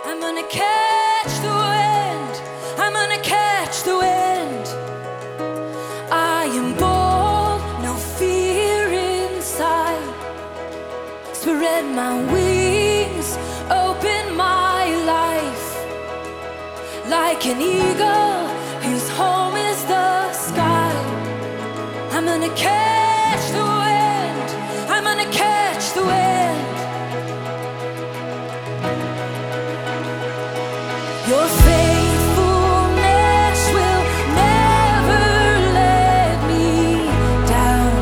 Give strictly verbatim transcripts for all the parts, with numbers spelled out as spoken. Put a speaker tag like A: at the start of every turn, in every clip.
A: I'm gonna catch the wind. I'm gonna catch the wind. I am bold, no fear inside. Spread my wings, open my life. Like an eagle whose home is the sky. I'm gonna catch the wind. I'm gonna catch the wind. Your faithfulness will never let me down.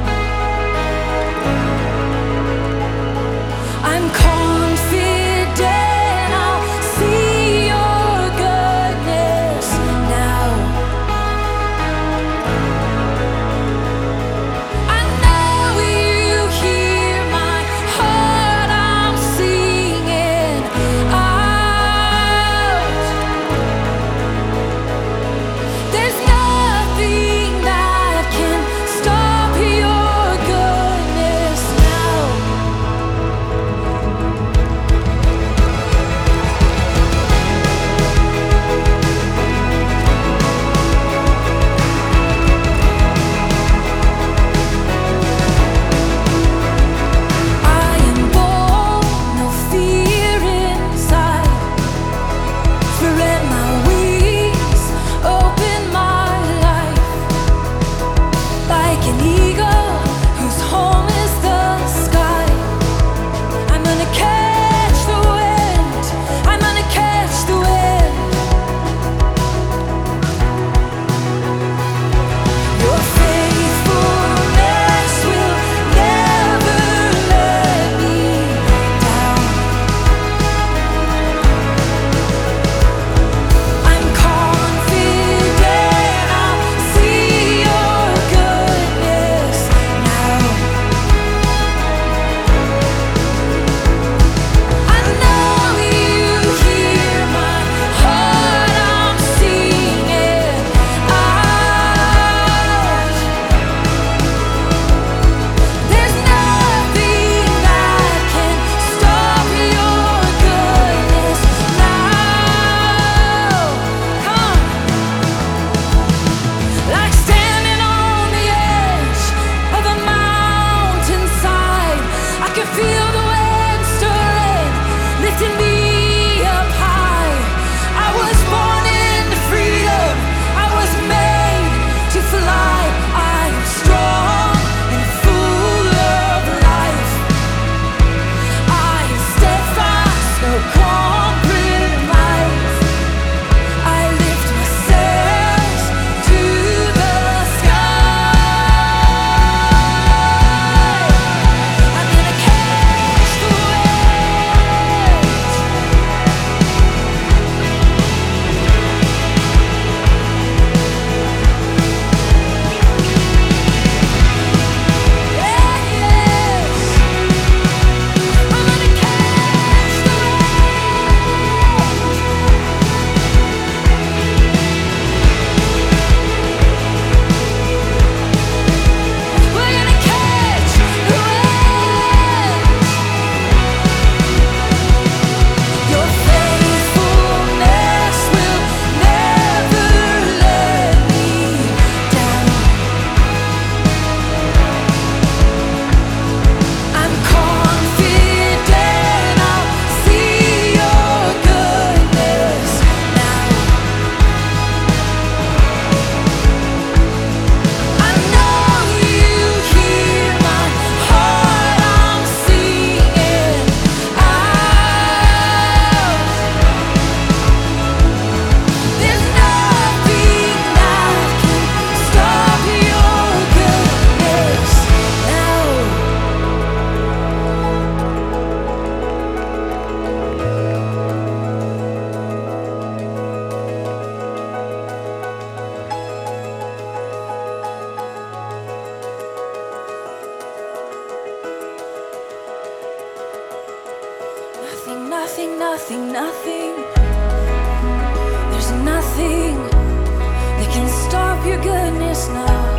A: I'm confident I'll see your goodness now. I know you hear my heart, I'm singing out. There's nothing that can stop your goodness now. I am bold, no fear inside. Spread my wings, open my life. Like an eagle whose home is the sky. I'm gonna catch the wind. I'm gonna catch the wind. Your faithfulness will never let me down. I'm confident I'll see your goodness now. I know you hear my heart, I'm singing out. There's nothing that can stop your goodness now. Come, like standing on the edge of a mountainside, I can feel the wind stirring, lifting me up high. I was born into freedom. I was made to fly. I am strong and full of life. I am steadfast, no compromise. I lift my sails to the sky. I'm gonna catch the wind. Nothing, nothing, nothing. There's nothing that can stop your goodness now.